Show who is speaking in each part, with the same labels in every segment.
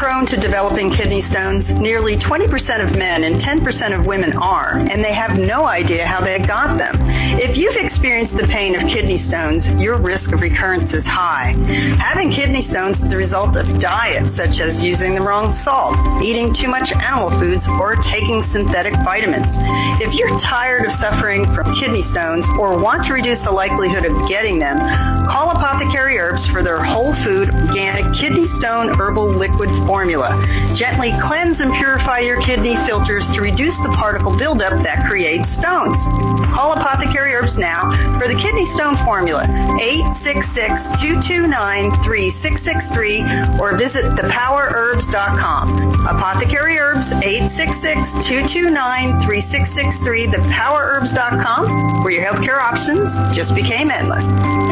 Speaker 1: prone to developing kidney stones? Nearly 20% of men and 10% of women are, and they have no idea how they got them. If you've experienced the pain of kidney stones, your risk of recurrence is high. Having kidney stones is the result of diet, such as using the wrong salt, eating too much animal foods, or taking synthetic vitamins. If you're tired of suffering from kidney stones or want to reduce the likelihood of getting them, call Apothecary Herbs for their whole food, organic kidney stone herbal liquid formula. Gently cleanse and purify your kidney filters to reduce the particle buildup that creates stones. Call Apothecary Herbs now for the kidney stone formula, 866-229-3663, or visit thepowerherbs.com. Apothecary Herbs, 866-229-3663, thepowerherbs.com, where your healthcare options just became endless.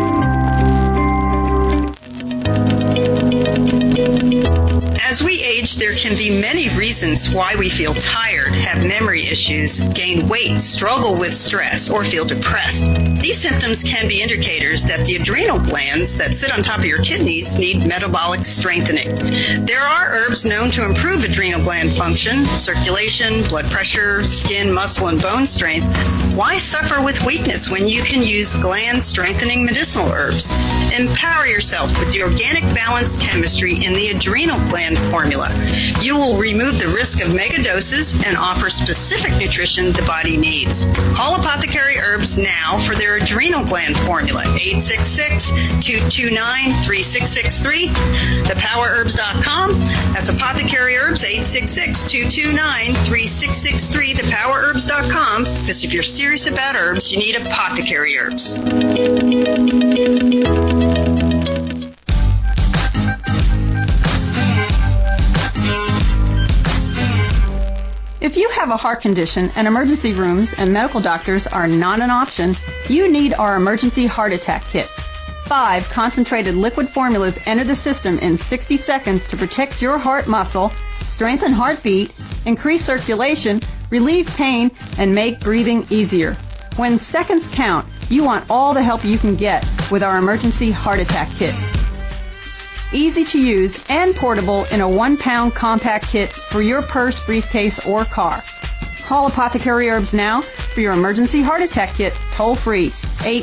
Speaker 1: As we age, there can be many reasons why we feel tired, have memory issues, gain weight, struggle with stress, or feel depressed. These symptoms can be indicators that the adrenal glands that sit on top of your kidneys need metabolic strengthening. There are herbs known to improve adrenal gland function, circulation, blood pressure, skin, muscle, and bone strength. Why suffer with weakness when you can use gland-strengthening medicinal herbs? Empower yourself with the organic balanced chemistry in the adrenal gland formula. You will remove the risk of mega doses and offer specific nutrition the body needs. Call Apothecary Herbs now for their adrenal gland formula, 866-229-3663, thepowerherbs.com. That's Apothecary Herbs, 866-229-3663, thepowerherbs.com, because if you're serious about herbs, you need Apothecary Herbs. If you have a heart condition and emergency rooms and medical doctors are not an option, you need our emergency heart attack kit. 5 concentrated liquid formulas enter the system in 60 seconds to protect your heart muscle, strengthen heartbeat, increase circulation, relieve pain, and make breathing easier. When seconds count, you want all the help you can get with our emergency heart attack kit. Easy to use and portable in a 1-pound compact kit for your purse, briefcase, or car. Call Apothecary Herbs now for your emergency heart attack kit, toll free,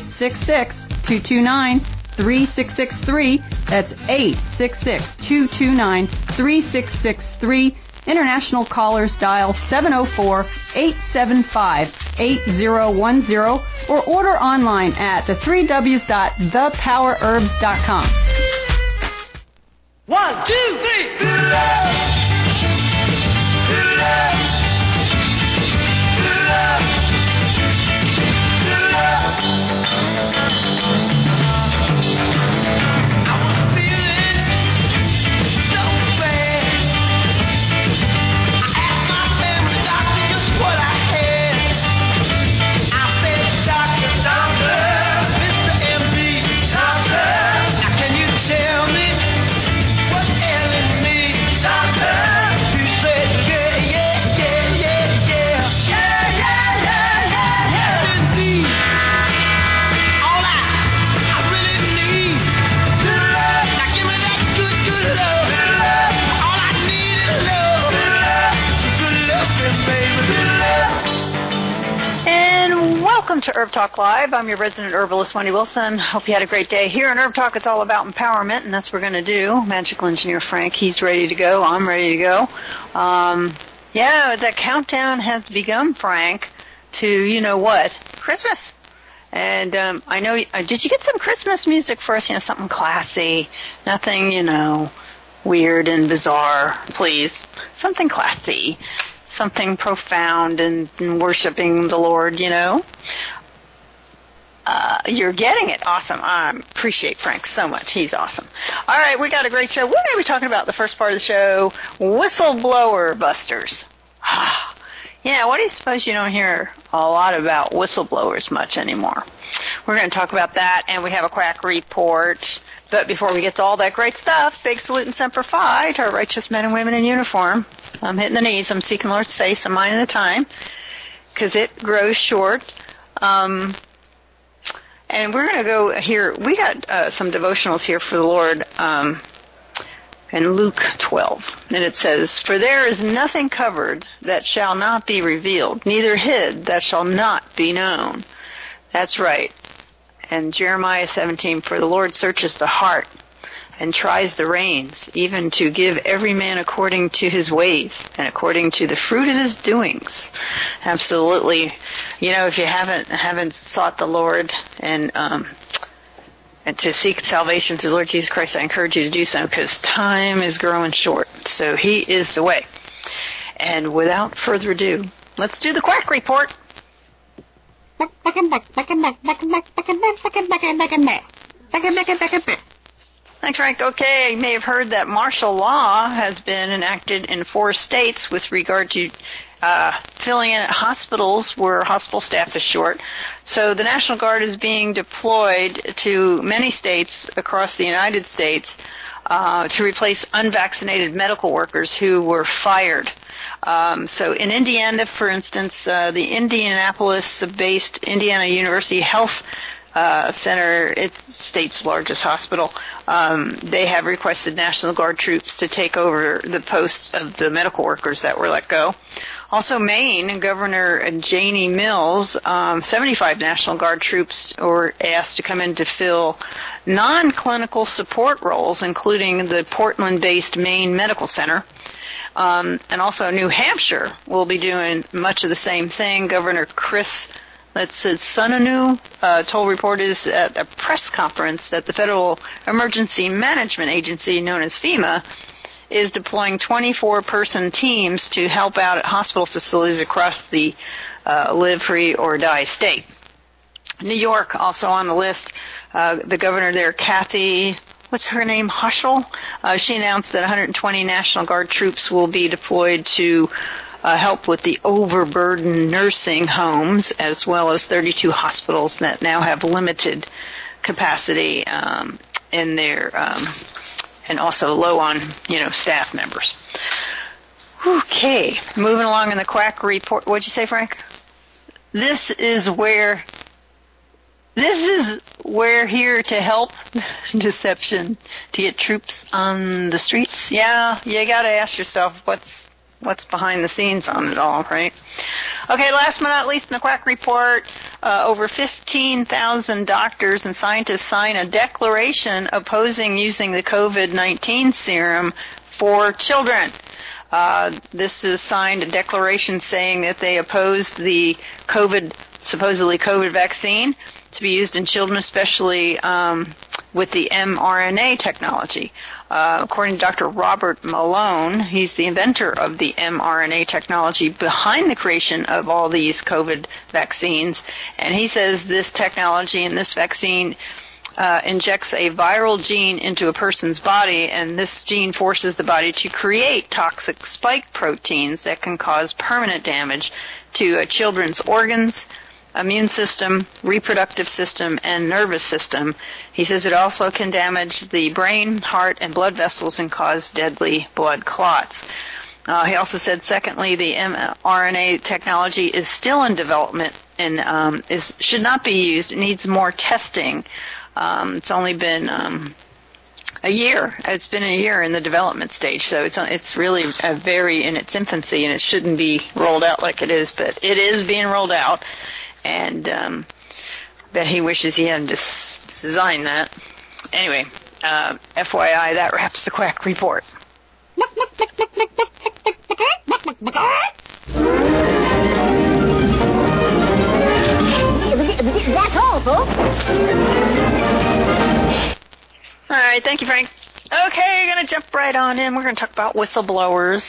Speaker 1: 866-229-3663. That's 866-229-3663. International callers dial 704-875-8010 or order online at the3ws.thepowerherbs.com.
Speaker 2: 1, 2, 3. Good love. Good love. Good love. Good love. I was feeling so bad. I asked my family doctor just what I had. I said, Doctor, Mr. MD, Doctor, now can you tell me?
Speaker 1: Welcome to Herb Talk Live. I'm your resident herbalist, Wendy Wilson. Hope you had a great day. Here in Herb Talk, it's all about empowerment, and that's what we're going to do. Magical engineer Frank, he's ready to go. I'm ready to go. The countdown has begun, Frank, to, you know what, Christmas. And I know, did you get some Christmas music for us? You know, something classy, nothing, weird and bizarre, please. Something classy. Something profound and worshiping the Lord, You're getting it. Awesome. I appreciate Frank so much. He's awesome. All right, we got a great show. We're going to be talking about the first part of the show, whistleblower busters. Yeah, what do you suppose you don't hear a lot about whistleblowers much anymore? We're going to talk about that, and we have a quack report. But before we get to all that great stuff, big salute and semper fi to our righteous men and women in uniform. I'm hitting the knees. I'm seeking Lord's face. I'm minding the time because it grows short. And we're going to go here. We got some devotionals here for the Lord. in Luke 12. And it says, "For there is nothing covered that shall not be revealed, neither hid that shall not be known." That's right. And Jeremiah 17, "For the Lord searches the heart and tries the reins, even to give every man according to his ways and according to the fruit of his doings." Absolutely. If you haven't sought the Lord and to seek salvation through the Lord Jesus Christ, I encourage you to do so, because time is growing short. So He is the way. And without further ado, let's do the Quack Report. Thanks, Frank. Okay, you may have heard that martial law has been enacted in 4 states with regard to filling in at hospitals where hospital staff is short. So the National Guard is being deployed to many states across the United States to replace unvaccinated medical workers who were fired. So in Indiana, for instance, the Indianapolis-based Indiana University Health Center, it's the state's largest hospital, they have requested National Guard troops to take over the posts of the medical workers that were let go. Also, Maine, Governor Janie Mills, 75 National Guard troops were asked to come in to fill non-clinical support roles, including the Portland-based Maine Medical Center. And also New Hampshire will be doing much of the same thing. Governor Chris Sununu told reporters at a press conference that the Federal Emergency Management Agency, known as FEMA, is deploying 24-person teams to help out at hospital facilities across the live, free, or die state. New York, also on the list, the governor there, Kathy, what's her name, Hochul? She announced that 120 National Guard troops will be deployed to help with the overburdened nursing homes, as well as 32 hospitals that now have limited capacity in their and also low on, staff members. Okay, moving along in the Quack Report. What'd you say, Frank? This is where here to help deception, to get troops on the streets. Yeah, you got to ask yourself what's behind the scenes on it all, right? Okay, last but not least in the Quack Report, over 15,000 doctors and scientists sign a declaration opposing using the COVID-19 serum for children. This is signed a declaration saying that they oppose the supposedly COVID vaccine to be used in children, especially with the mRNA technology. According to Dr. Robert Malone, he's the inventor of the mRNA technology behind the creation of all these COVID vaccines. And he says this technology and this vaccine injects a viral gene into a person's body, and this gene forces the body to create toxic spike proteins that can cause permanent damage to children's organs, immune system, reproductive system, and nervous system. He says it also can damage the brain, heart, and blood vessels and cause deadly blood clots. He also said, secondly, the mRNA technology is still in development and should not be used. It needs more testing. It's only been a year. It's been a year in the development stage, so it's really very in its infancy, and it shouldn't be rolled out like it is, but it is being rolled out. And bet he wishes he hadn't designed that. Anyway, FYI, that wraps the Quack Report.
Speaker 3: That's all, folks.
Speaker 1: All right, thank you, Frank. Okay, you're going to jump right on in. We're going to talk about whistleblowers.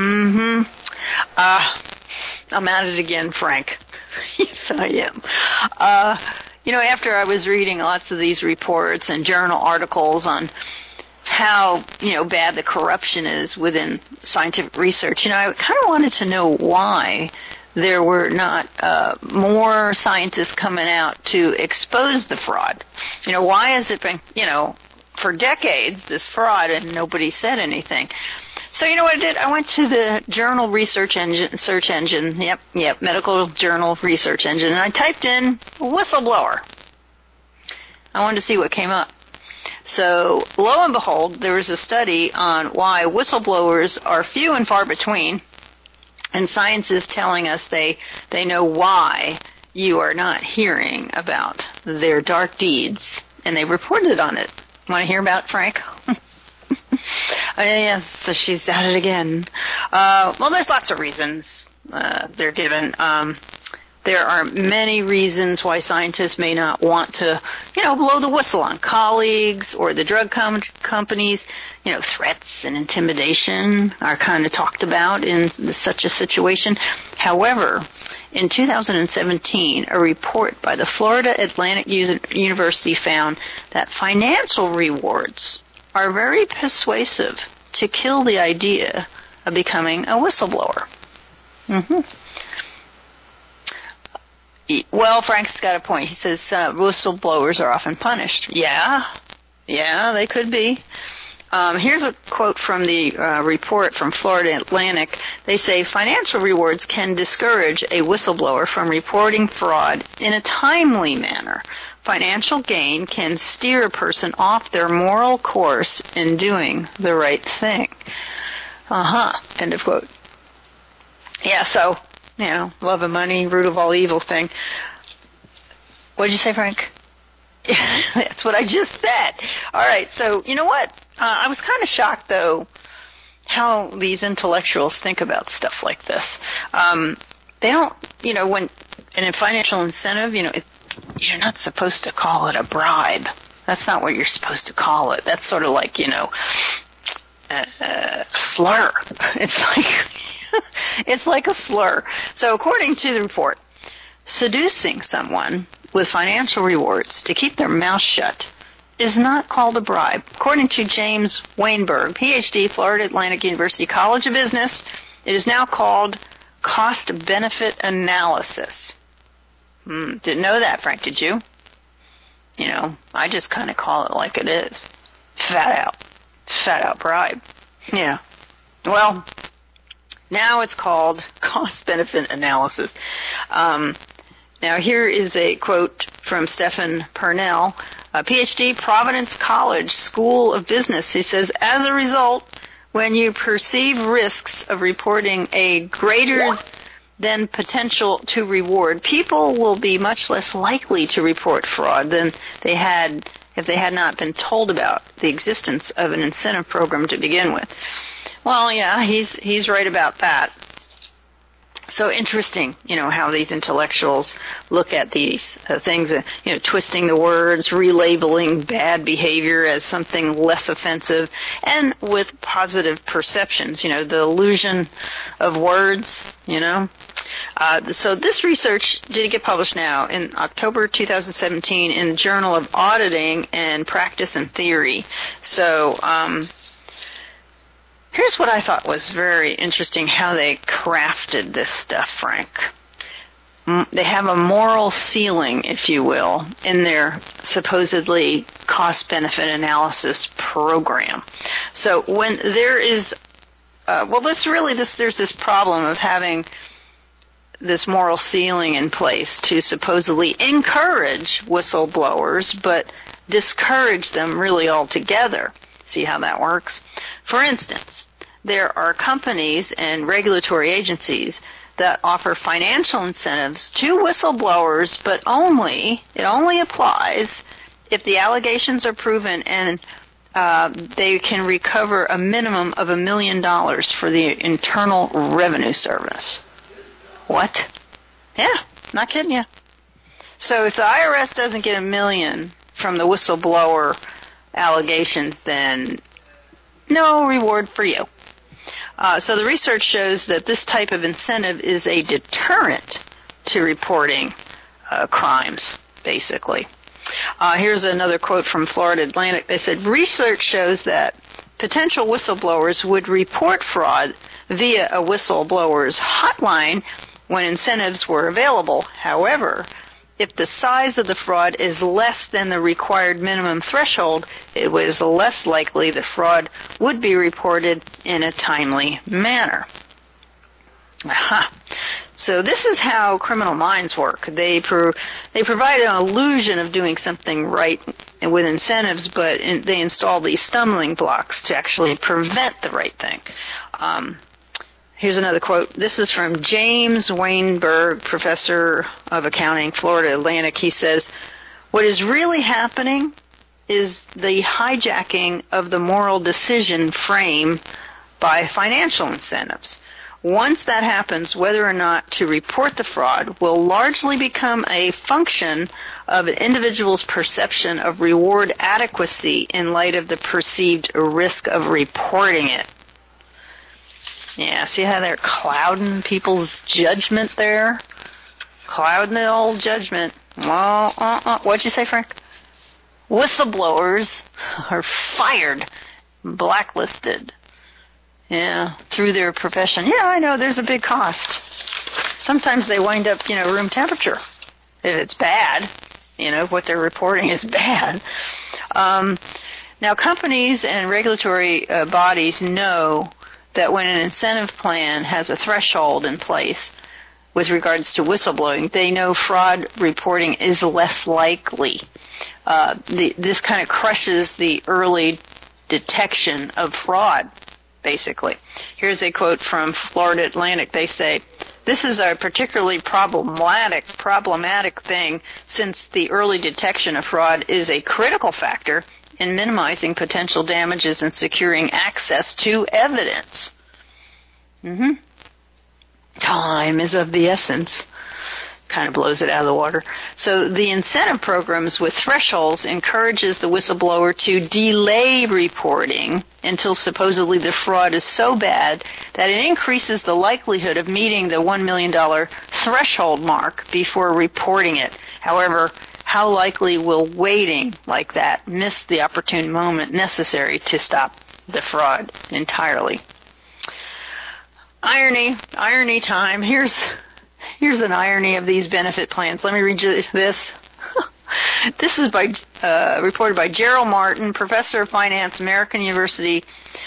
Speaker 1: I'm at it again, Frank. Yes, I am. After I was reading lots of these reports and journal articles on how, bad the corruption is within scientific research, I kind of wanted to know why there were not more scientists coming out to expose the fraud. Why has it been, for decades, this fraud, and nobody said anything? So you know what I did? I went to the journal search engine, medical journal research engine, and I typed in whistleblower. I wanted to see what came up. So, lo and behold, there was a study on why whistleblowers are few and far between, and science is telling us they know why you are not hearing about their dark deeds, and they reported on it. Want to hear about Frank? Yes, so she's at it again. Well, there's lots of reasons they're given. There are many reasons why scientists may not want to, blow the whistle on colleagues or the drug companies. Threats and intimidation are kind of talked about in such a situation. However, in 2017, a report by the Florida Atlantic University found that financial rewards are very persuasive to kill the idea of becoming a whistleblower. Well, Frank's got a point. He says whistleblowers are often punished. Yeah, they could be. Here's a quote from the report from Florida Atlantic. They say financial rewards can discourage a whistleblower from reporting fraud in a timely manner. Financial gain can steer a person off their moral course in doing the right thing. End of quote. Yeah, so, love of money, root of all evil thing. What did you say, Frank? That's what I just said. All right, so you know what? I was kind of shocked, though, how these intellectuals think about stuff like this. They don't, when in a financial incentive, you're not supposed to call it a bribe. That's not what you're supposed to call it. That's sort of like, a slur. It's like a slur. So according to the report, seducing someone with financial rewards to keep their mouth shut is not called a bribe. According to James Weinberg, Ph.D., Florida Atlantic University College of Business, it is now called cost-benefit analysis. Didn't know that, Frank, did you? I just kind of call it like it is. Fat out bribe. Yeah. Well, now it's called cost-benefit analysis. Now here is a quote from Stephen Purnell, a PhD, Providence College School of Business. He says, as a result, when you perceive risks of reporting a greater than potential to reward, people will be much less likely to report fraud than they had if they had not been told about the existence of an incentive program to begin with. Well, yeah, he's right about that. So interesting, how these intellectuals look at these things, twisting the words, relabeling bad behavior as something less offensive, and with positive perceptions, the illusion of words, So this research did get published now in October 2017 in the Journal of Auditing and Practice and Theory. So, here's what I thought was very interesting, how they crafted this stuff, Frank. They have a moral ceiling, if you will, in their supposedly cost-benefit analysis program. So when there is, there's this problem of having this moral ceiling in place to supposedly encourage whistleblowers, but discourage them really altogether. See how that works? For instance, there are companies and regulatory agencies that offer financial incentives to whistleblowers, but it only applies if the allegations are proven and they can recover a minimum of $1 million for the Internal Revenue Service. What? Yeah, not kidding you. So if the IRS doesn't get $1 million from the whistleblower allegations, then no reward for you. So the research shows that this type of incentive is a deterrent to reporting crimes, basically. Here's another quote from Florida Atlantic. They said, research shows that potential whistleblowers would report fraud via a whistleblower's hotline when incentives were available. However, if the size of the fraud is less than the required minimum threshold, it was less likely the fraud would be reported in a timely manner. Aha. So this is how criminal minds work. They provide an illusion of doing something right with incentives, but they install these stumbling blocks to actually prevent the right thing. Here's another quote. This is from James Weinberg, professor of accounting, Florida Atlantic. He says, "What is really happening is the hijacking of the moral decision frame by financial incentives. Once that happens, whether or not to report the fraud will largely become a function of an individual's perception of reward adequacy in light of the perceived risk of reporting it." Yeah, see how they're clouding people's judgment there? Clouding the old judgment. Well, what'd you say, Frank? Whistleblowers are fired, blacklisted. Yeah, through their profession. Yeah, I know, there's a big cost. Sometimes they wind up, room temperature. If it's bad, what they're reporting is bad. Now, companies and regulatory bodies know that when an incentive plan has a threshold in place with regards to whistleblowing, they know fraud reporting is less likely. This kind of crushes the early detection of fraud, basically. Here's a quote from Florida Atlantic. They say, "This is a particularly problematic thing since the early detection of fraud is a critical factor in minimizing potential damages and securing access to evidence." Time is of the essence. Kind of blows it out of the water. So the incentive programs with thresholds encourages the whistleblower to delay reporting until supposedly the fraud is so bad that it increases the likelihood of meeting the $1 million threshold mark before reporting it. However, how likely will waiting like that miss the opportune moment necessary to stop the fraud entirely? Irony time. Here's an irony of these benefit plans. Let me read you this. This is reported by Gerald Martin, professor of finance, American University,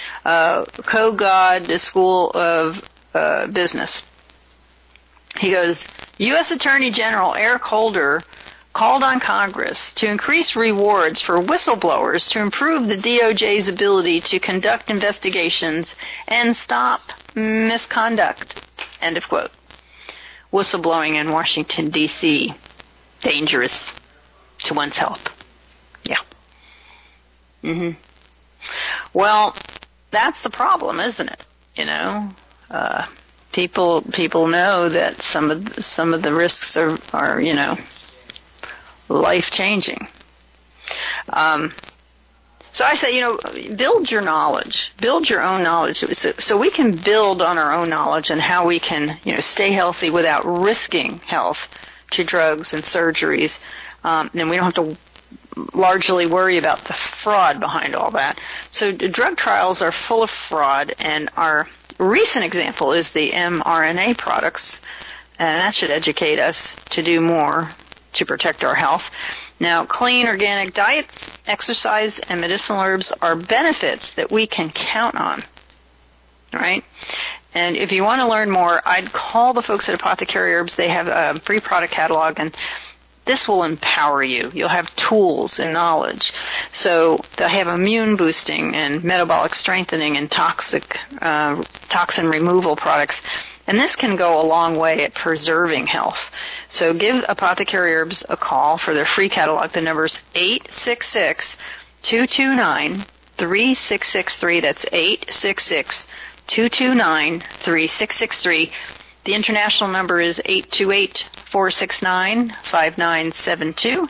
Speaker 1: Kogod School of Business. He goes, U.S. Attorney General Eric Holder called on Congress to increase rewards for whistleblowers to improve the DOJ's ability to conduct investigations and stop misconduct. End of quote. Whistleblowing in Washington, D.C. dangerous to one's health. Yeah. Well, that's the problem, isn't it? People know that some of the risks are life-changing. So I say, build your knowledge, build your own knowledge, so we can build on our own knowledge and how we can, stay healthy without risking health to drugs and surgeries, and we don't have to largely worry about the fraud behind all that. So drug trials are full of fraud, and our recent example is the mRNA products, and that should educate us to do more to protect our health. Now, clean organic diets, exercise, and medicinal herbs are benefits that we can count on, right? And if you want to learn more, I'd call the folks at Apothecary Herbs. They have a free product catalog, and this will empower you. You'll have tools and knowledge. So they have immune boosting and metabolic strengthening and toxin removal products. And this can go a long way at preserving health. So give Apothecary Herbs a call for their free catalog. The number's 866-229-3663. That's 866-229-3663. The international number is 828-469-5972.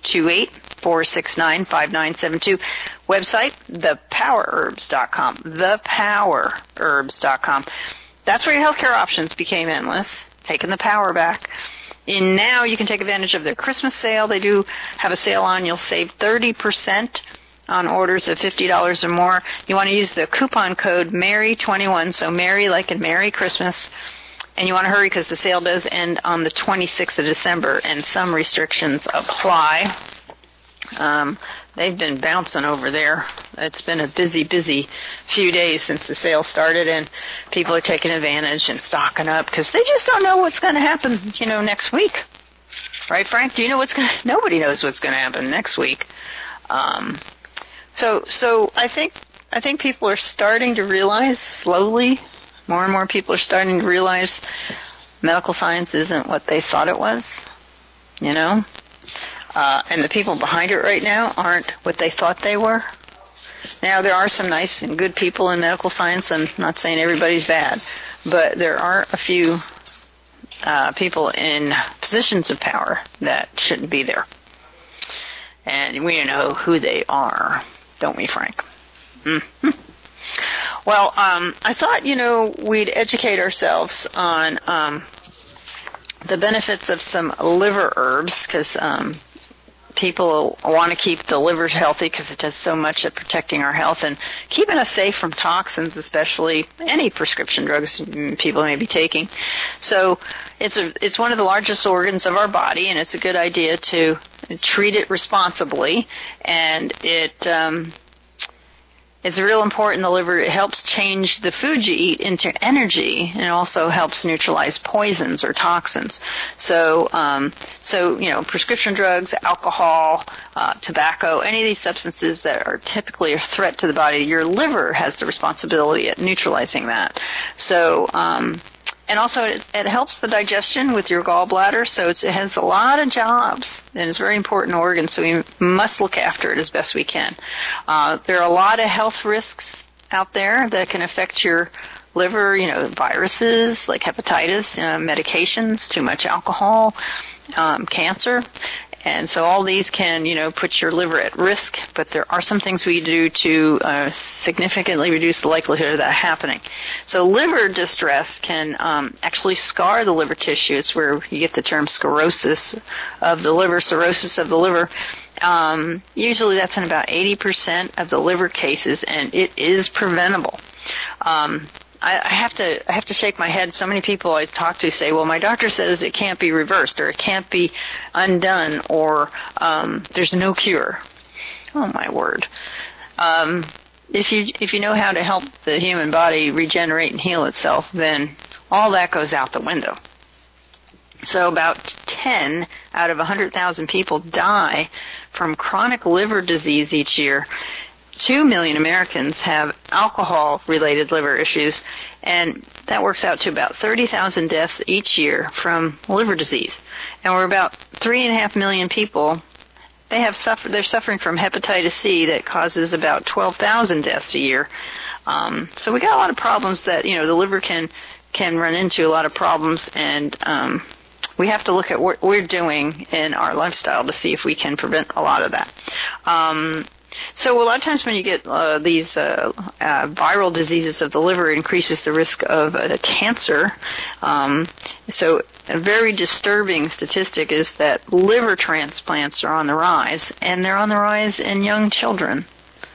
Speaker 1: 828-469-5972. Website, thepowerherbs.com. Thepowerherbs.com. That's where your healthcare options became endless, taking the power back. And now you can take advantage of their Christmas sale. They do have a sale on. You'll save 30% on orders of $50 or more. You want to use the coupon code MARY21, so Mary like in Merry Christmas. And you want to hurry because the sale does end on the 26th of December, and some restrictions apply. they've been bouncing over there. It's been a busy few days since the sale started, and people are taking advantage and stocking up because they just don't know what's going to happen, next week. Right, Frank? Do you know nobody knows what's going to happen next week. So I think people are starting to realize slowly, more and more people are starting to realize medical science isn't what they thought it was, and the people behind it right now aren't what they thought they were. Now, there are some nice and good people in medical science. I'm not saying everybody's bad, but there are a few people in positions of power that shouldn't be there. And we know who they are, don't we, Frank? Mm-hmm. Well, I thought, we'd educate ourselves on the benefits of some liver herbs, because people want to keep the liver healthy because it does so much at protecting our health and keeping us safe from toxins, especially any prescription drugs people may be taking. So it's one of the largest organs of our body, and it's a good idea to treat it responsibly. And it's real important, the liver. It helps change the food you eat into energy, and it also helps neutralize poisons or toxins. So prescription drugs, alcohol, tobacco, any of these substances that are typically a threat to the body, your liver has the responsibility at neutralizing that. So, and also it helps the digestion with your gallbladder, so it has a lot of jobs, and it's a very important organ, so we must look after it as best we can. There are a lot of health risks out there that can affect your liver, viruses like hepatitis, medications, too much alcohol, cancer. And so all these can, put your liver at risk, but there are some things we do to significantly reduce the likelihood of that happening. So liver distress can actually scar the liver tissue. It's where you get the term sclerosis of the liver, cirrhosis of the liver. Usually that's in about 80% of the liver cases, and it is preventable. I have to shake my head. So many people I talk to say, well, my doctor says it can't be reversed, or it can't be undone, or there's no cure. Oh, my word. If you know how to help the human body regenerate and heal itself, then all that goes out the window. So about 10 out of 100,000 people die from chronic liver disease each year. 2 million Americans have alcohol-related liver issues, and that works out to about 30,000 deaths each year from liver disease. And we're about 3.5 million people. They're suffering from hepatitis C that causes about 12,000 deaths a year. So we got a lot of problems that the liver can run into, a lot of problems, and we have to look at what we're doing in our lifestyle to see if we can prevent a lot of that. So a lot of times when you get these viral diseases of the liver, it increases the risk of cancer. So a very disturbing statistic is that liver transplants are on the rise, and they're on the rise in young children.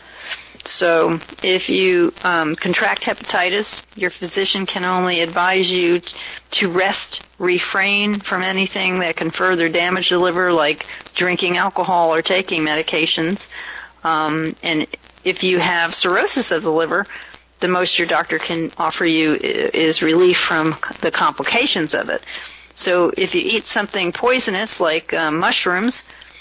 Speaker 1: So if you contract hepatitis, your physician can only advise you to rest, refrain from anything that can further damage the liver, like drinking alcohol or taking medications. And if you have cirrhosis of the liver, the most your doctor can offer you is relief from the complications of it. So if you eat something poisonous like mushrooms,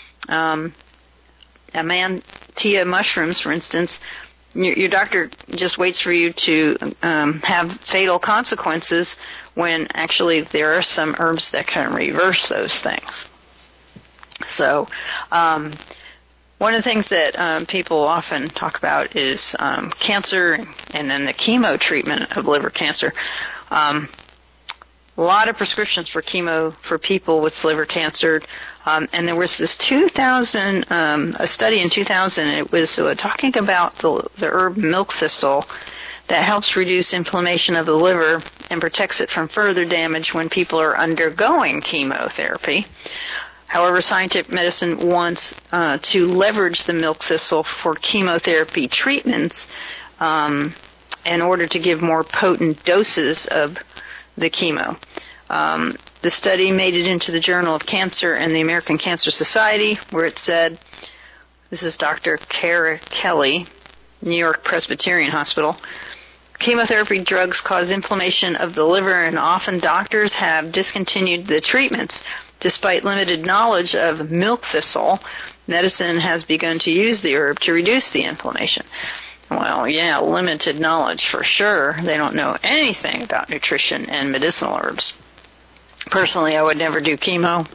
Speaker 1: Amanita mushrooms, for instance, your doctor just waits for you to have fatal consequences when actually there are some herbs that can reverse those things. So one of the things that people often talk about is cancer and then the chemo treatment of liver cancer. A lot of prescriptions for chemo for people with liver cancer. And there was this a study in 2000. It was talking about the herb milk thistle that helps reduce inflammation of the liver and protects it from further damage when people are undergoing chemotherapy. However, scientific medicine wants to leverage the milk thistle for chemotherapy treatments in order to give more potent doses of the chemo. The study made it into the Journal of Cancer and the American Cancer Society, where it said This is Dr. Kara Kelly, New York Presbyterian Hospital. Chemotherapy drugs cause inflammation of the liver, and often doctors have discontinued the treatments. Despite limited knowledge of milk thistle, medicine has begun to use the herb to reduce the inflammation. Well, yeah, limited knowledge for sure. They don't know anything about nutrition and medicinal herbs. Personally, I would never do chemo.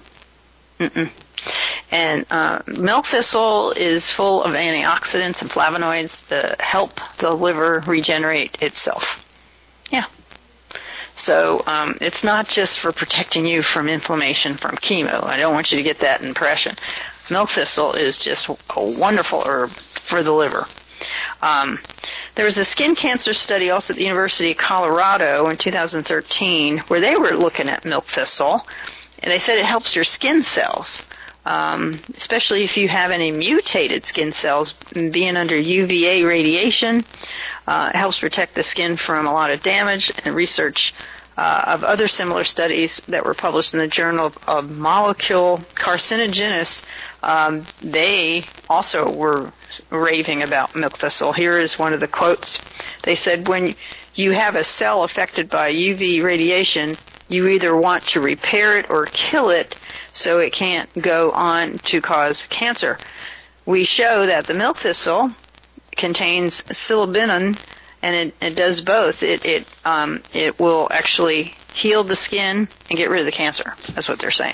Speaker 1: And milk thistle is full of antioxidants and flavonoids that help the liver regenerate itself. Yeah. So it's not just for protecting you from inflammation from chemo. I don't want you to get that impression. Milk thistle is just a wonderful herb for the liver. There was a skin cancer study also at the University of Colorado in 2013 where they were looking at milk thistle, and they said it helps your skin cells. Especially if you have any mutated skin cells being under UVA radiation. It helps protect the skin from a lot of damage, and research of other similar studies that were published in the Journal of Molecular Carcinogenesis, they also were raving about milk thistle. Here is one of the quotes. They said, when you have a cell affected by UV radiation, you either want to repair it or kill it so it can't go on to cause cancer. We show that the milk thistle contains psilocybin, and it does both. It will actually heal the skin and get rid of the cancer. That's what they're saying.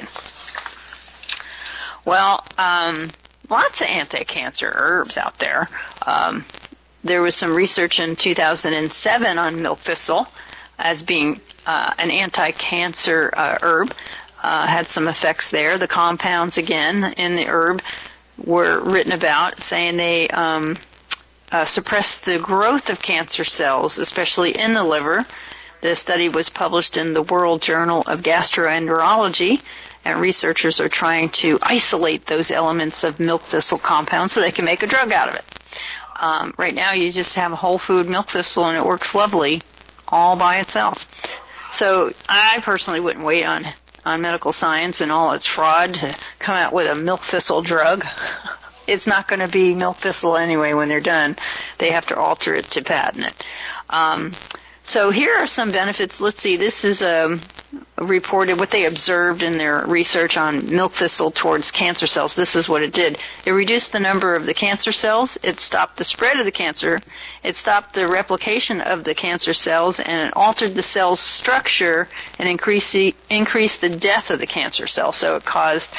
Speaker 1: Well, lots of anti-cancer herbs out there. There was some research in 2007 on milk thistle as being an anti-cancer herb. Had some effects there. The compounds, again, in the herb were written about, saying they suppress the growth of cancer cells, especially in the liver. The study was published in the World Journal of Gastroenterology, and researchers are trying to isolate those elements of milk thistle compounds so they can make a drug out of it. Right now, you just have a whole food milk thistle, and it works lovely all by itself. So I personally wouldn't wait on medical science and all its fraud to come out with a milk thistle drug. It's not going to be milk thistle anyway when they're done. They have to alter it to patent it. So here are some benefits. Let's see, this is reported what they observed in their research on milk thistle towards cancer cells. This is what it did. It reduced the number of the cancer cells. It stopped the spread of the cancer. It stopped the replication of the cancer cells, and it altered the cell's structure and increased the death of the cancer cell. So it caused,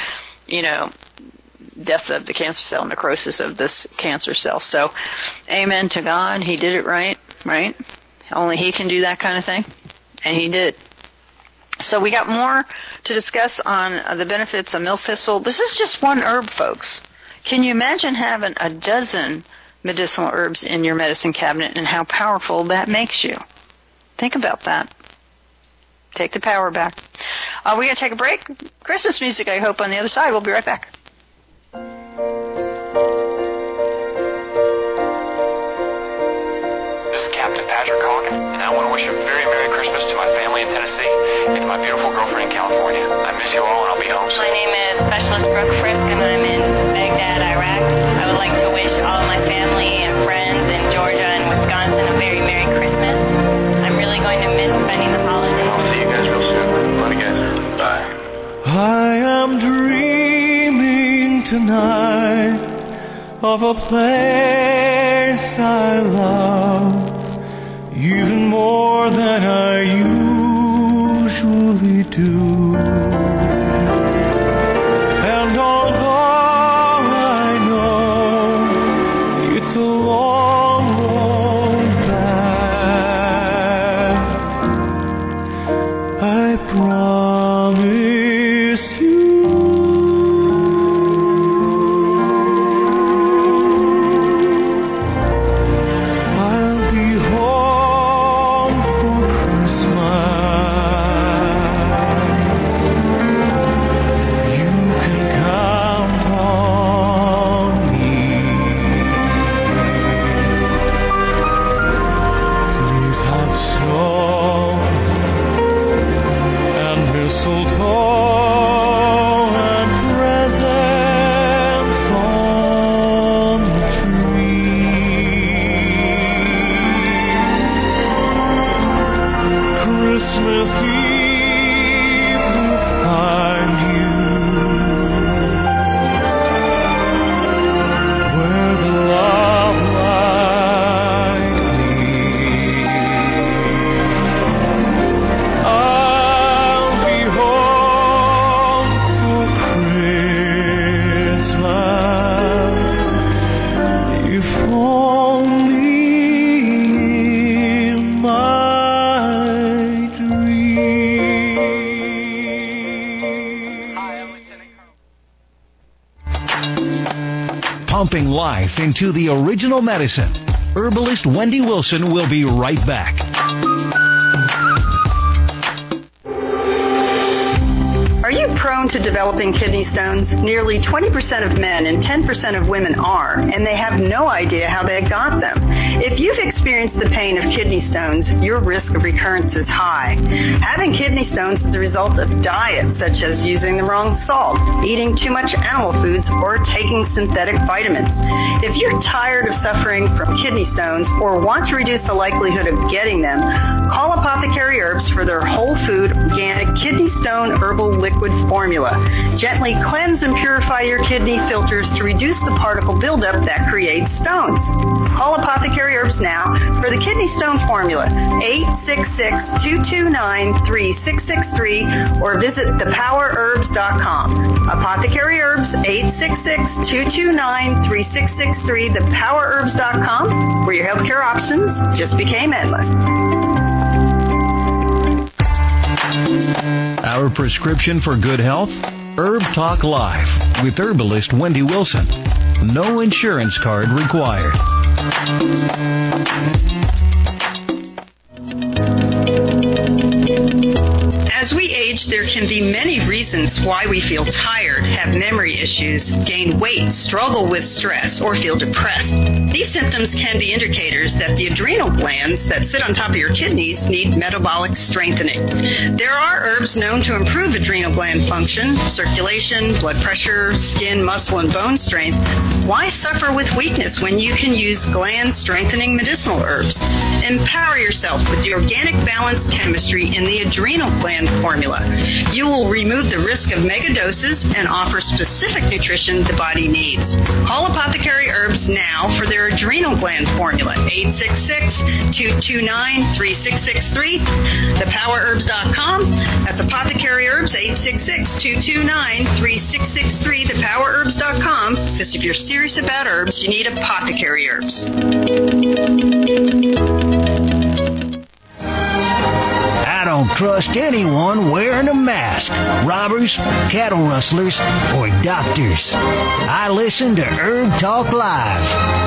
Speaker 1: death of the cancer cell, necrosis of this cancer cell. So amen to God. He did it right? Only He can do that kind of thing, and He did. So we got more to discuss on the benefits of milk thistle. This is just one herb, folks. Can you imagine having a dozen medicinal herbs in your medicine cabinet and how powerful that makes you? Think about that. Take the power back. We're going to take a break. Christmas music, I hope, on the other side. We'll be right back.
Speaker 3: Captain Patrick Hawken, and I want to wish a very Merry Christmas to my family in Tennessee and to my beautiful girlfriend in California. I miss you all, and I'll be home soon.
Speaker 4: My name is Specialist Brooke Frisk, and I'm in Baghdad, Iraq. I would like to wish all of my family and friends in Georgia and Wisconsin a very Merry Christmas. I'm really going to miss spending the holidays.
Speaker 3: I'll see you guys real soon. Love you guys. Bye.
Speaker 2: I am dreaming tonight of a place I love, even more than I usually do. And although I know it's a long road back, I promise you I'll be home for Christmas. Christmas Eve will find you where the love light gleams. I'll be home for Christmas, if only in my dreams.
Speaker 3: Hi, I'm Lieutenant Colonel.
Speaker 5: Pumping life into the original medicine. Herbalist Wendy Wilson will be right back.
Speaker 1: Are you prone to developing kidney stones? Nearly 20% of men and 10% of women are, and they have no idea how they got them. If you've experienced the pain of kidney stones, your risk of recurrence is high. Having kidney stones is the result of diets such as using the wrong salt, eating too much animal foods, or taking synthetic vitamins. If you're tired of suffering from kidney stones or want to reduce the likelihood of getting them, call Apothecary Herbs for their whole food, organic kidney stone herbal liquid formula. Gently cleanse and purify your kidney filters to reduce the particle buildup that creates stones. Call Apothecary Herbs now for the kidney stone formula, 866-229-3663, or visit thepowerherbs.com. Apothecary Herbs, 866-229-3663, thepowerherbs.com, where your healthcare options just became endless.
Speaker 5: Our prescription for good health? Herb Talk Live with herbalist Wendy Wilson. No insurance card required.
Speaker 1: As we age, there can be many reasons why we feel tired, have memory issues, gain weight, struggle with stress, or feel depressed. These symptoms can be indicators that the adrenal glands that sit on top of your kidneys need metabolic strengthening. There are herbs known to improve adrenal gland function, circulation, blood pressure, skin, muscle, and bone strength. Why suffer with weakness when you can use gland-strengthening medicinal herbs? Empower yourself with the organic balanced chemistry in the adrenal gland formula. You will remove the risk of mega doses and offer specific nutrition the body needs. Call Apothecary Herbs now for their adrenal gland formula, 866-229-3663, thepowerherbs.com. That's Apothecary Herbs, 866-229-3663, thepowerherbs.com. Because if you're serious about herbs, you need Apothecary Herbs.
Speaker 6: I don't trust anyone wearing a mask. Robbers, cattle rustlers, or doctors. I listen to Herb Talk Live.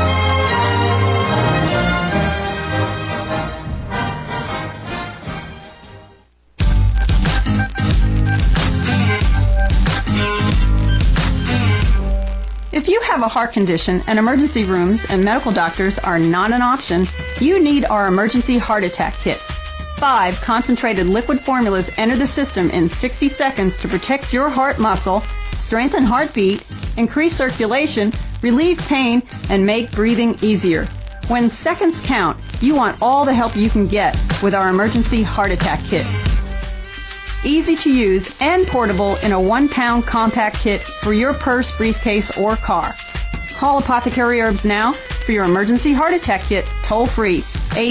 Speaker 7: If you have a heart condition and emergency rooms and medical doctors are not an option, you need our emergency heart attack kit. 5 concentrated liquid formulas enter the system in 60 seconds to protect your heart muscle, strengthen heartbeat, increase circulation, relieve pain, and make breathing easier. When seconds count, you want all the help you can get with our emergency heart attack kit. Easy to use and portable in a 1-pound compact kit for your purse, briefcase, or car. Call Apothecary Herbs now for your emergency heart attack kit, toll free,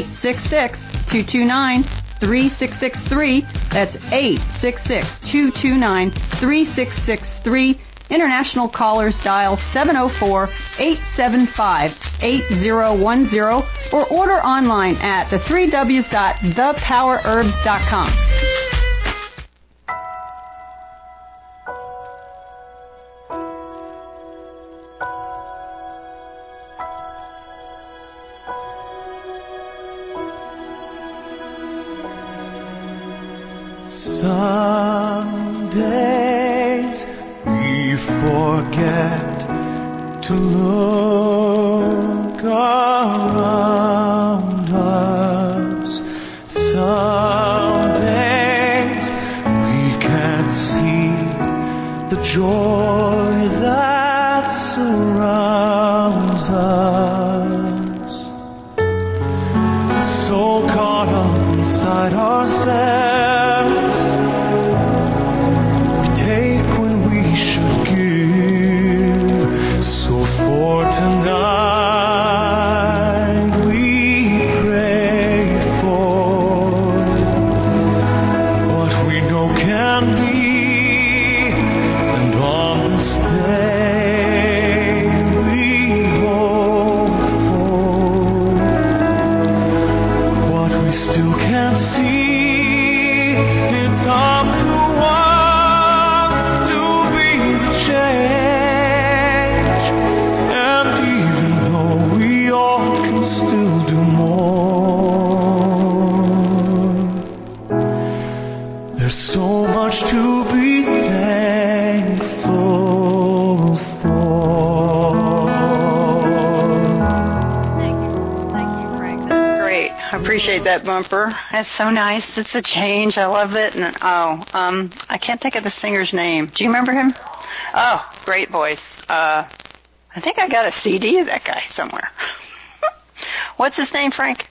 Speaker 7: 866-229-3663. That's 866-229-3663. International callers dial 704-875-8010 or order online at the3ws.thepowerherbs.com.
Speaker 2: Some days we forget to look around us. Some days we can't see the joy that surrounds us. So caught up inside ourselves, still can't see. It's up to us to be the change. And even though we all can still do more, there's so much to be thankful for.
Speaker 1: Thank you, Frank. That's great. I appreciate that bumper. That's so nice. It's a change. I love it. And I can't think of the singer's name. Do you remember him? Oh, great voice. I think I got a CD of that guy somewhere. What's his name, Frank?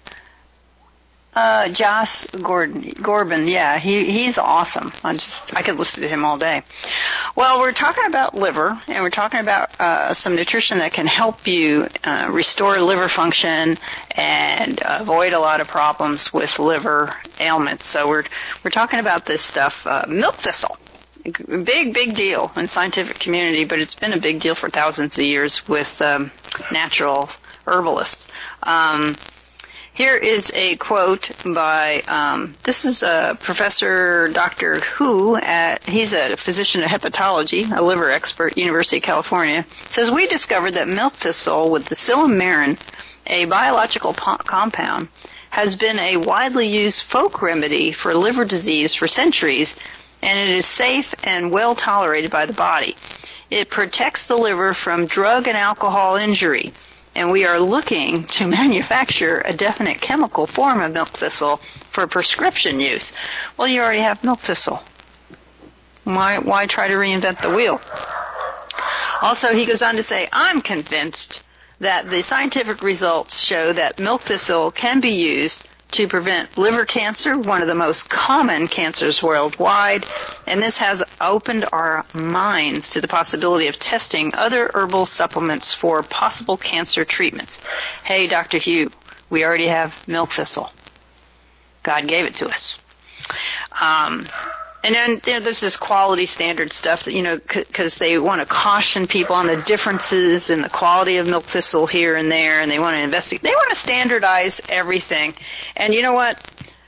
Speaker 1: Josh Groban, yeah, he's awesome. I could listen to him all day. Well, we're talking about liver, and we're talking about some nutrition that can help you restore liver function and avoid a lot of problems with liver ailments. So we're talking about this stuff, milk thistle. Big deal in the scientific community, but it's been a big deal for thousands of years with natural herbalists. Here is a quote by, this is Professor Dr. Hu, he's a physician of hepatology, a liver expert, University of California. Says, we discovered that milk thistle with the silymarin, a biological compound, has been a widely used folk remedy for liver disease for centuries, and it is safe and well tolerated by the body. It protects the liver from drug and alcohol injury. And we are looking to manufacture a definite chemical form of milk thistle for prescription use. Well, you already have milk thistle. Why try to reinvent the wheel? Also, he goes on to say, I'm convinced that the scientific results show that milk thistle can be used to prevent liver cancer, one of the most common cancers worldwide, and this has opened our minds to the possibility of testing other herbal supplements for possible cancer treatments. Hey, Dr. Hugh, we already have milk thistle. God gave it to us. And then there's this quality standard stuff that, because they want to caution people on the differences in the quality of milk thistle here and there, and they want to investigate. They want to standardize everything. And you know what?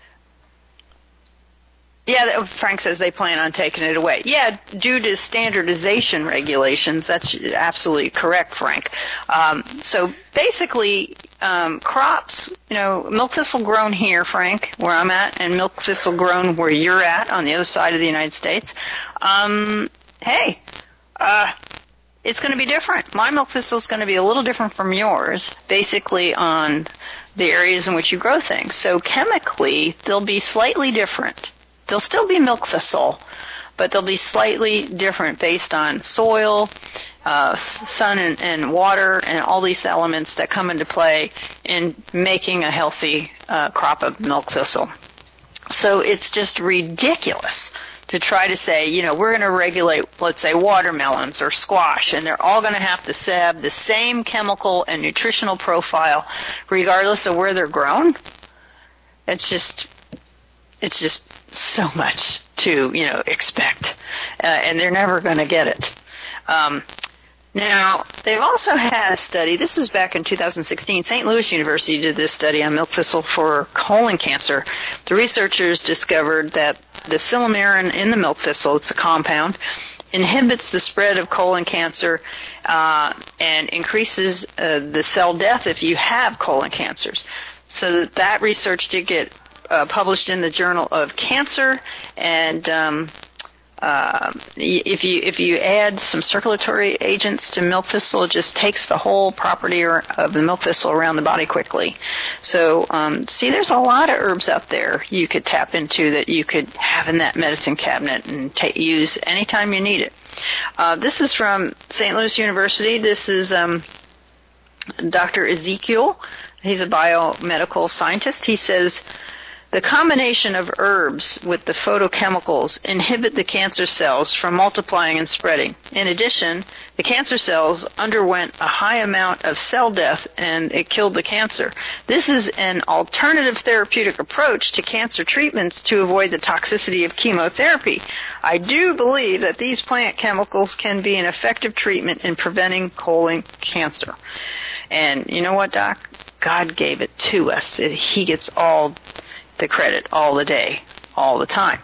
Speaker 1: Yeah, Frank says they plan on taking it away. Yeah, due to standardization regulations, that's absolutely correct, Frank. So basically, crops, milk thistle grown here, Frank, where I'm at, and milk thistle grown where you're at on the other side of the United States. It's going to be different. My milk thistle is going to be a little different from yours, basically on the areas in which you grow things. So chemically, they'll be slightly different. They'll still be milk thistle, but they'll be slightly different based on soil, sun and water, and all these elements that come into play in making a healthy crop of milk thistle. So it's just ridiculous to try to say, we're going to regulate, let's say, watermelons or squash, and they're all going to have to have the same chemical and nutritional profile regardless of where they're grown. It's just so much to, expect, and they're never going to get it. Now, they've also had a study, this is back in 2016, St. Louis University did this study on milk thistle for colon cancer. The researchers discovered that the silymarin in the milk thistle, it's a compound, inhibits the spread of colon cancer and increases the cell death if you have colon cancers. So that research did get published in the Journal of Cancer, and if you add some circulatory agents to milk thistle, it just takes the whole property of the milk thistle around the body quickly. So, there's a lot of herbs out there you could tap into that you could have in that medicine cabinet and use anytime you need it. This is from St. Louis University. This is Dr. Ezekiel. He's a biomedical scientist. He says, the combination of herbs with the photochemicals inhibit the cancer cells from multiplying and spreading. In addition, the cancer cells underwent a high amount of cell death and it killed the cancer. This is an alternative therapeutic approach to cancer treatments to avoid the toxicity of chemotherapy. I do believe that these plant chemicals can be an effective treatment in preventing colon cancer. And you know what, Doc? God gave it to us. He gets all the credit all the day, all the time.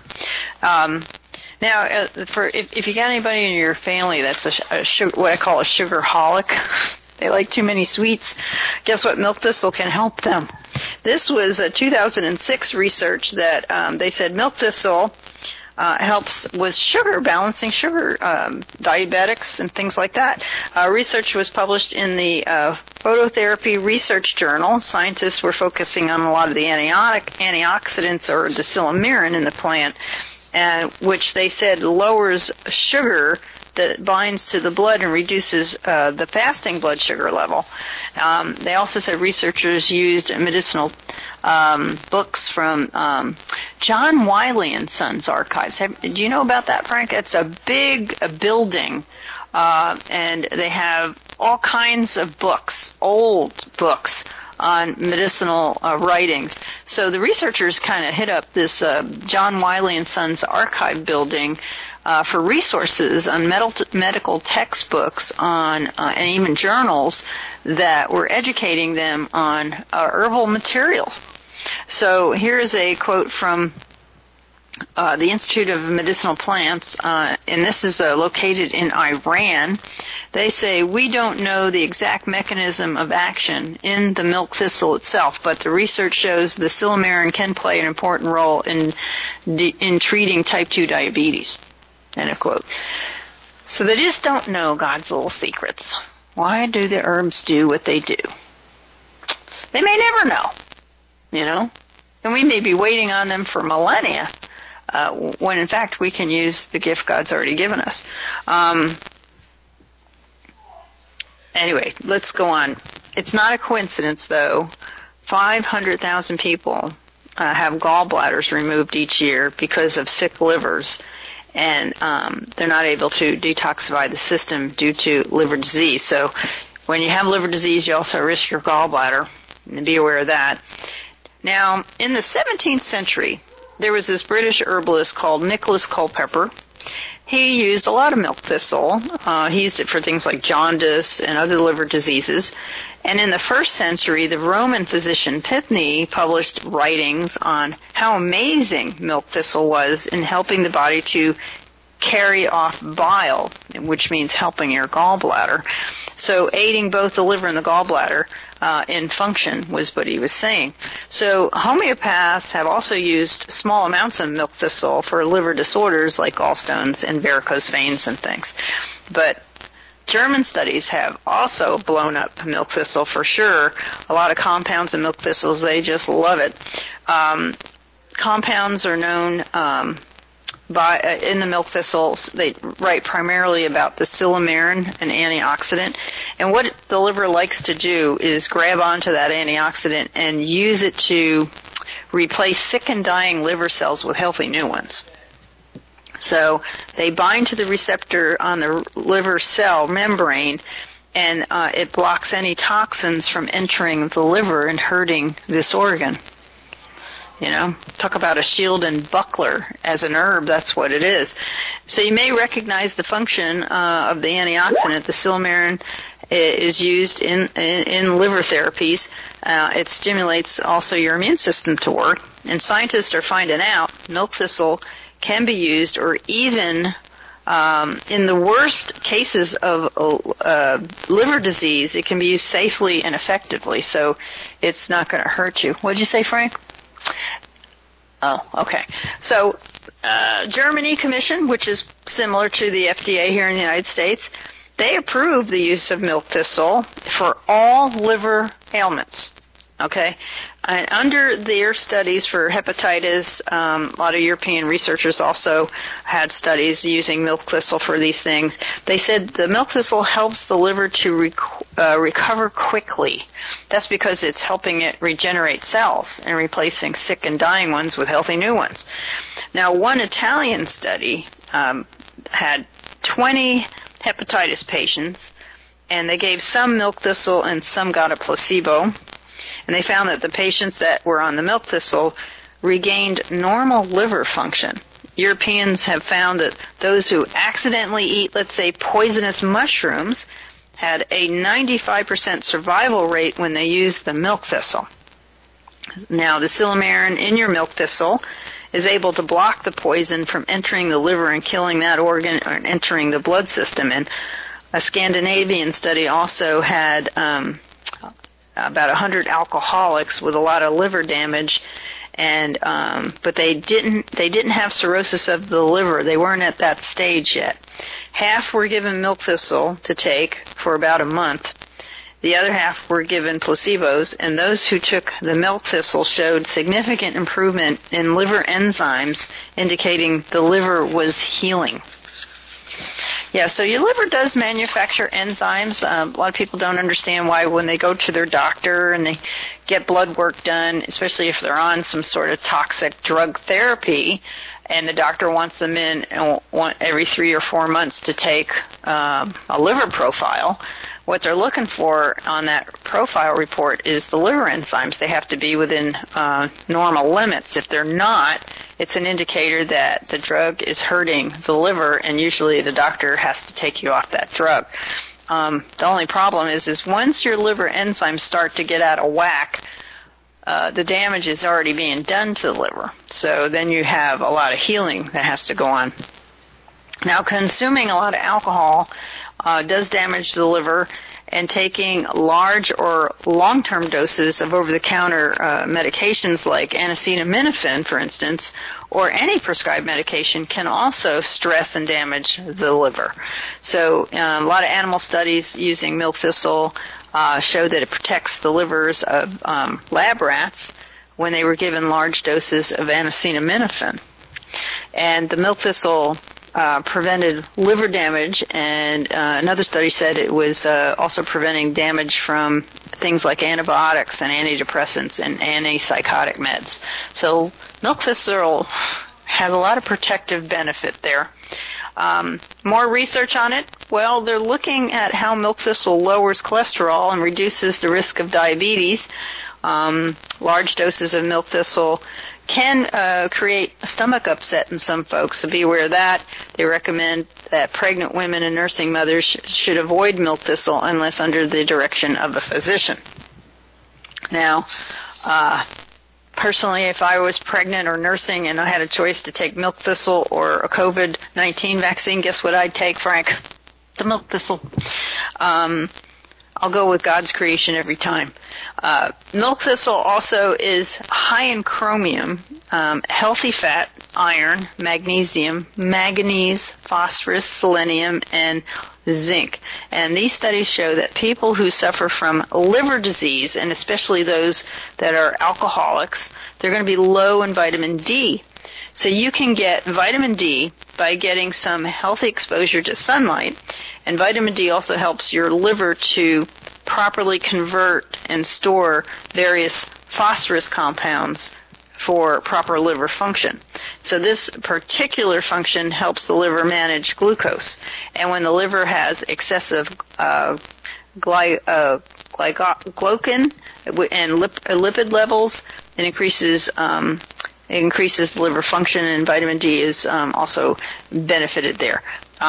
Speaker 1: Now, if you got anybody in your family that's what I call a sugarholic, they like too many sweets, guess what? Milk thistle can help them. This was a 2006 research that they said milk thistle helps with sugar, balancing sugar, diabetics and things like that. Research was published in the Phototherapy Research Journal. Scientists were focusing on a lot of the antioxidants or the silymarin in the plant, which they said lowers sugar that binds to the blood and reduces the fasting blood sugar level. They also said researchers used medicinal books from John Wiley and Sons archives. Do you know about that, Frank? It's a big building, and they have all kinds of books, old books, on medicinal writings. So the researchers kind of hit up this John Wiley and Sons archive building for resources on medical textbooks and even journals that were educating them on herbal materials. So here's a quote from the Institute of Medicinal Plants, and this is located in Iran. They say, we don't know the exact mechanism of action in the milk thistle itself, but the research shows the silymarin can play an important role in treating type 2 diabetes. End of quote. So they just don't know God's little secrets. Why do the herbs do what they do? They may never know, you know, and we may be waiting on them for millennia, when in fact we can use the gift God's already given us. Anyway, let's go on. It's not a coincidence, though. 500,000 people have gallbladders removed each year because of sick livers, and they're not able to detoxify the system due to liver disease. So when you have liver disease, you also risk your gallbladder, and be aware of that. Now, in the 17th century, there was this British herbalist called Nicholas Culpeper. He used a lot of milk thistle. He used it for things like jaundice and other liver diseases. And in the 1st century, the Roman physician Pliny published writings on how amazing milk thistle was in helping the body to carry off bile, which means helping your gallbladder. So aiding both the liver and the gallbladder in function was what he was saying. So homeopaths have also used small amounts of milk thistle for liver disorders like gallstones and varicose veins and things. But German studies have also blown up milk thistle for sure. A lot of compounds in milk thistles, they just love it. Compounds are known in the milk thistles. They write primarily about the silymarin, an antioxidant, and what the liver likes to do is grab onto that antioxidant and use it to replace sick and dying liver cells with healthy new ones. So they bind to the receptor on the liver cell membrane, and it blocks any toxins from entering the liver and hurting this organ. You know, talk about a shield and buckler as an herb, that's what it is. So you may recognize the function of the antioxidant. The silymarin is used in liver therapies. It stimulates also your immune system to work. And scientists are finding out milk thistle can be used, or even in the worst cases of liver disease, it can be used safely and effectively. So it's not going to hurt you. What did you say, Frank? Oh, okay. So, Germany Commission, which is similar to the FDA here in the United States, they approved the use of milk thistle for all liver ailments. Okay? And under their studies for hepatitis, a lot of European researchers also had studies using milk thistle for these things. They said the milk thistle helps the liver to recover quickly. That's because it's helping it regenerate cells and replacing sick and dying ones with healthy new ones. Now, one Italian study had 20 hepatitis patients, and they gave some milk thistle and some got a placebo. And they found that the patients that were on the milk thistle regained normal liver function. Europeans have found that those who accidentally eat, let's say, poisonous mushrooms had a 95% survival rate when they used the milk thistle. Now, the silymarin in your milk thistle is able to block the poison from entering the liver and killing that organ or entering the blood system. And a Scandinavian study also had about 100 alcoholics with a lot of liver damage, and but they didn't have cirrhosis of the liver. They weren't at that stage yet. Half were given milk thistle to take for about a month. The other half were given placebos, and those who took the milk thistle showed significant improvement in liver enzymes, indicating the liver was healing. Yeah, so your liver does manufacture enzymes. A lot of people don't understand why when they go to their doctor and they get blood work done, especially if they're on some sort of toxic drug therapy, and the doctor wants them in every 3 or 4 months to take a liver profile. What they're looking for on that profile report is the liver enzymes. They have to be within normal limits. If they're not, it's an indicator that the drug is hurting the liver, and usually the doctor has to take you off that drug. The only problem is once your liver enzymes start to get out of whack, the damage is already being done to the liver. So then you have a lot of healing that has to go on. Now, consuming a lot of alcohol does damage the liver, and taking large or long-term doses of over-the-counter medications like acetaminophen, for instance, or any prescribed medication can also stress and damage the liver. So a lot of animal studies using milk thistle show that it protects the livers of lab rats when they were given large doses of acetaminophen. And the milk thistle prevented liver damage, and another study said it was also preventing damage from things like antibiotics and antidepressants and antipsychotic meds. So milk thistle has a lot of protective benefit there. More research on it? Well, they're looking at how milk thistle lowers cholesterol and reduces the risk of diabetes. Large doses of milk thistle can create a stomach upset in some folks, so be aware of that. They recommend that pregnant women and nursing mothers should avoid milk thistle unless under the direction of a physician. Now, personally, if I was pregnant or nursing and I had a choice to take milk thistle or a COVID-19 vaccine, guess what I'd take, Frank? The milk thistle. I'll go with God's creation every time. Milk thistle also is high in chromium, healthy fat, iron, magnesium, manganese, phosphorus, selenium, and zinc. And these studies show that people who suffer from liver disease, and especially those that are alcoholics, they're going to be low in vitamin D. So you can get vitamin D by getting some healthy exposure to sunlight, and vitamin D also helps your liver to properly convert and store various phosphorus compounds for proper liver function. So this particular function helps the liver manage glucose. And when the liver has excessive glycogen and lipid levels, it increases liver function, and vitamin D is also benefited there.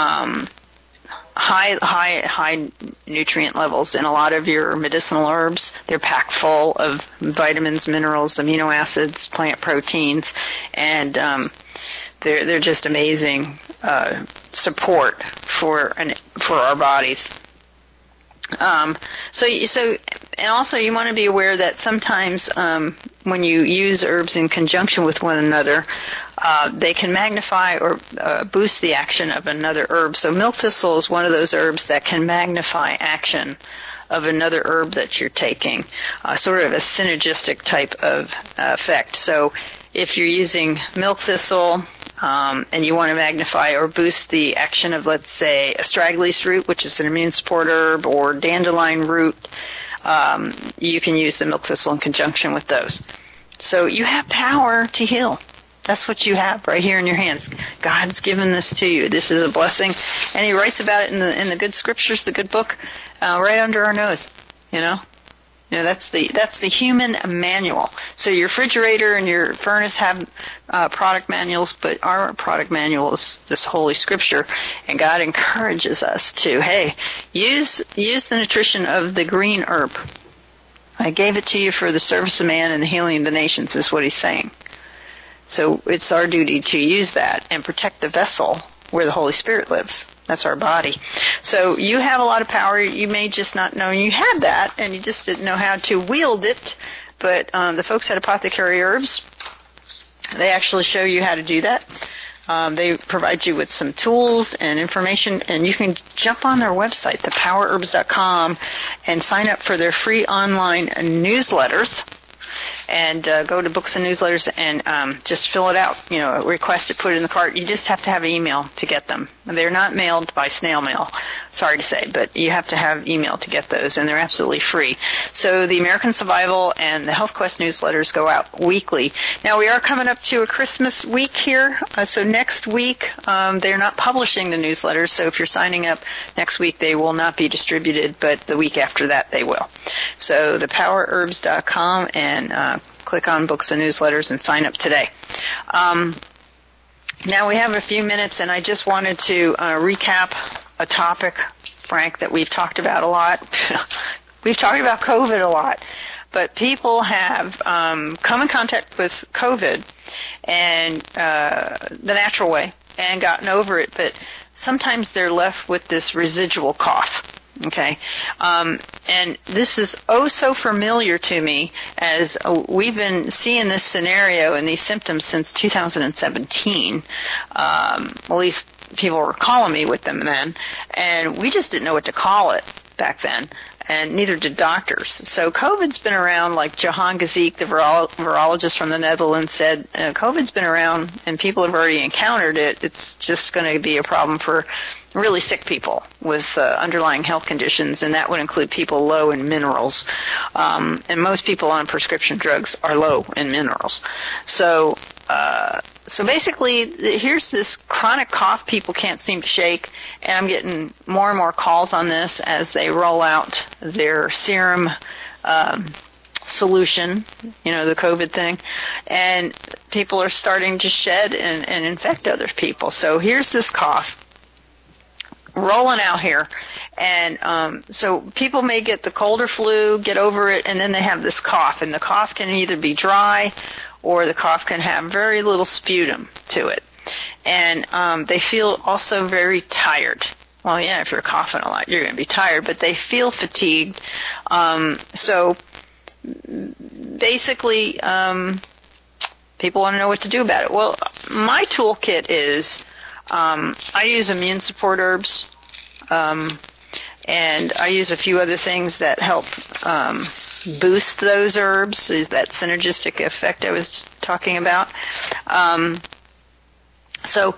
Speaker 1: High nutrient levels in a lot of your medicinal herbs. They're packed full of vitamins, minerals, amino acids, plant proteins, and they're just amazing support for our bodies. And also you want to be aware that sometimes when you use herbs in conjunction with one another, they can magnify or boost the action of another herb. So milk thistle is one of those herbs that can magnify action of another herb that you're taking, sort of a synergistic type of effect. So if you're using milk thistle and you want to magnify or boost the action of, let's say, astragalus root, which is an immune support herb, or dandelion root, you can use the milk thistle in conjunction with those. So you have power to heal. That's what you have right here in your hands. God's given this to you. This is a blessing, and He writes about it in the good scriptures, the good book, right under our nose. You know, that's the human manual. So your refrigerator and your furnace have product manuals, but our product manual is this Holy Scripture, and God encourages us to use the nutrition of the green herb. I gave it to you for the service of man and the healing of the nations, is what he's saying. So it's our duty to use that and protect the vessel where the Holy Spirit lives. That's our body. So you have a lot of power. You may just not know you had that, and you just didn't know how to wield it. But the folks at Apothecary Herbs, they actually show you how to do that. They provide you with some tools and information, and you can jump on their website, thepowerbs.com, and sign up for their free online newsletters. And go to books and newsletters and just fill it out. Request it, put it in the cart. You just have to have email to get them. They're not mailed by snail mail, sorry to say, but you have to have email to get those, and they're absolutely free. So the American Survival and the Health Quest newsletters go out weekly. Now, we are coming up to a Christmas week here, so next week they're not publishing the newsletters, so if you're signing up next week, they will not be distributed, but the week after that they will. So thepowerbs.com and click on books and newsletters and sign up today. Now we have a few minutes, and I just wanted to recap a topic, Frank, that we've talked about a lot. We've talked about COVID a lot, but people have come in contact with COVID and the natural way and gotten over it, but sometimes they're left with this residual cough. Okay, and this is so familiar to me, as we've been seeing this scenario and these symptoms since 2017. At least people were calling me with them then, and we just didn't know what to call it back then, and neither did doctors. So COVID's been around, like Johan Gaziek, the virologist from the Netherlands, said, COVID's been around and people have already encountered it. It's just going to be a problem for really sick people with underlying health conditions, and that would include people low in minerals. And most people on prescription drugs are low in minerals. So basically, here's this chronic cough people can't seem to shake, and I'm getting more and more calls on this as they roll out their serum solution, the COVID thing, and people are starting to shed and infect other people. So here's this cough rolling out here, and so people may get the cold or flu, get over it, and then they have this cough, and the cough can either be dry or the cough can have very little sputum to it, and they feel also very tired. Well, yeah, if you're coughing a lot, you're going to be tired, but they feel fatigued. So basically, people want to know what to do about it. Well, my toolkit is I use immune support herbs, and I use a few other things that help boost those herbs, is that synergistic effect I was talking about. So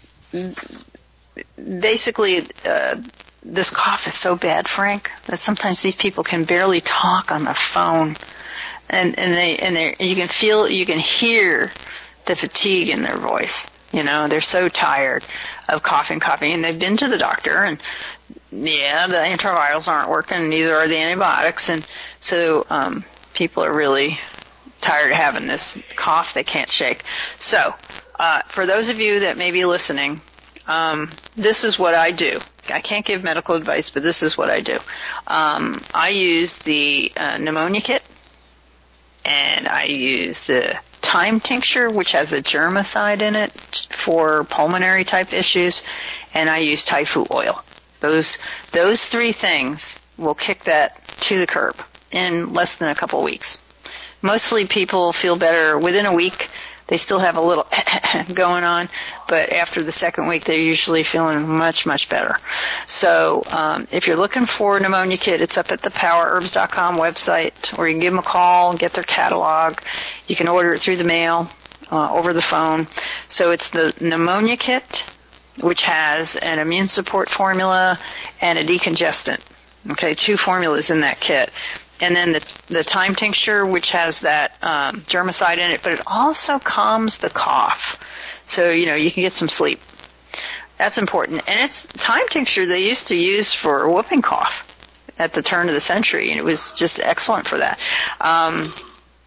Speaker 1: basically, this cough is so bad, Frank, that sometimes these people can barely talk on the phone, and you can hear the fatigue in their voice. They're so tired of coughing, and they've been to the doctor, and yeah, the antivirals aren't working, neither are the antibiotics, and so people are really tired of having this cough they can't shake. So for those of you that may be listening, this is what I do. I can't give medical advice, but this is what I do. I use the pneumonia kit, and I use the thyme tincture, which has a germicide in it for pulmonary type issues, and I use Typhoon oil. Those three things will kick that to the curb in less than a couple of weeks. Mostly people feel better within a week. They still have a little going on, but after the second week, they're usually feeling much, much better. So if you're looking for a pneumonia kit, it's up at the powerbs.com website, or you can give them a call and get their catalog. You can order it through the mail, over the phone. So it's the pneumonia kit, which has an immune support formula and a decongestant. Okay, 2 formulas in that kit. And then the thyme tincture, which has that germicide in it, but it also calms the cough. So, you can get some sleep. That's important. And it's thyme tincture they used to use for whooping cough at the turn of the century, and it was just excellent for that.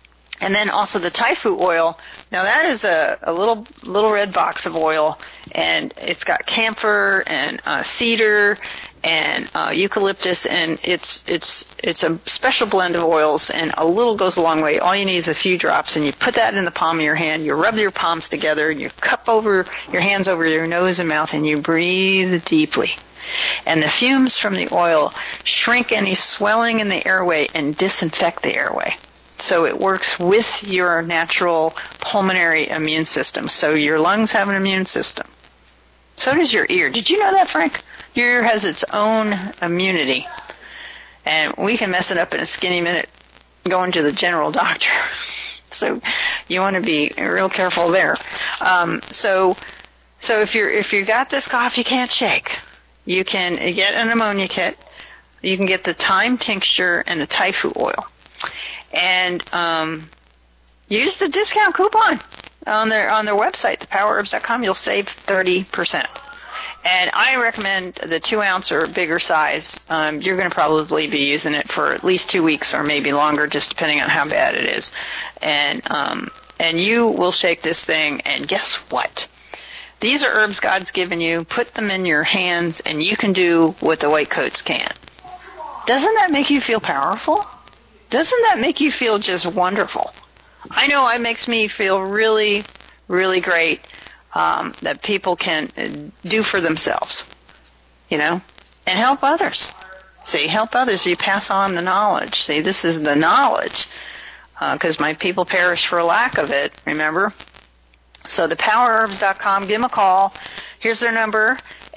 Speaker 1: And then also the Taifu oil. Now that is a little red box of oil, and it's got camphor and cedar and eucalyptus, and it's a special blend of oils, and a little goes a long way. All you need is a few drops, and you put that in the palm of your hand. You rub your palms together, and you cup over your hands over your nose and mouth, and you breathe deeply. And the fumes from the oil shrink any swelling in the airway and disinfect the airway. So it works with your natural pulmonary immune system. So your lungs have an immune system. So does your ear. Did you know that, Frank? Your ear has its own immunity. And we can mess it up in a skinny minute going to the general doctor. So you want to be real careful there. So if you got this cough you can't shake, you can get an ammonia kit. You can get the thyme tincture and the Taifu oil. And use the discount coupon on their website, thepowerherbs.com. You'll save 30%. And I recommend the 2-ounce or bigger size. You're going to probably be using it for at least 2 weeks or maybe longer, just depending on how bad it is. And you will shake this thing, and guess what? These are herbs God's given you. Put them in your hands, and you can do what the white coats can. Doesn't that make you feel powerful? Doesn't that make you feel just wonderful? I know it makes me feel really, really great that people can do for themselves, and help others. See, help others. You pass on the knowledge. See, this is the knowledge, because my people perish for lack of it, remember? So thepowerherbs.com, give them a call. Here's their number,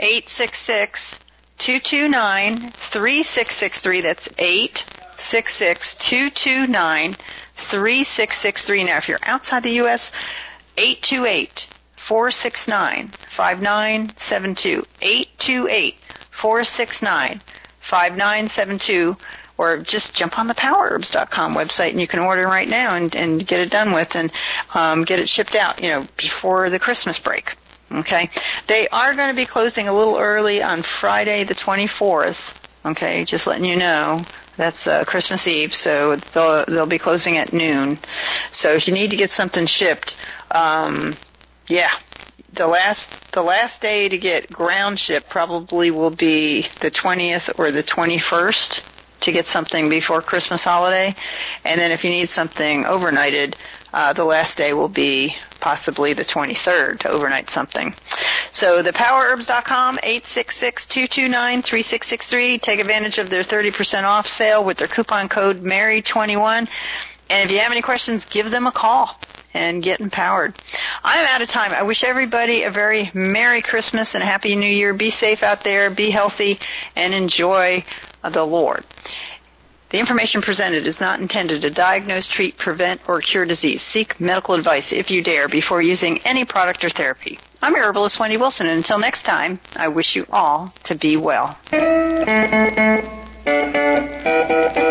Speaker 1: 866-229-3663. That's 866-229-3663. Now, if you're outside the U.S., 828-469-5972. 828-469-5972. Or just jump on the powerherbs.com website, and you can order right now and get it done with and get it shipped out, before the Christmas break. Okay? They are going to be closing a little early on Friday the 24th. Okay? Just letting you know. That's Christmas Eve, so they'll be closing at noon. So if you need to get something shipped, the last day to get ground shipped probably will be the 20th or the 21st to get something before Christmas holiday. And then if you need something overnighted, the last day will be possibly the 23rd to overnight something. So thepowerherbs.com, 866-229-3663. Take advantage of their 30% off sale with their coupon code MARY21. And if you have any questions, give them a call and get empowered. I'm out of time. I wish everybody a very Merry Christmas and a Happy New Year. Be safe out there, be healthy, and enjoy the Lord. The information presented is not intended to diagnose, treat, prevent, or cure disease. Seek medical advice if you dare before using any product or therapy. I'm your herbalist, Wendy Wilson, and until next time, I wish you all to be well.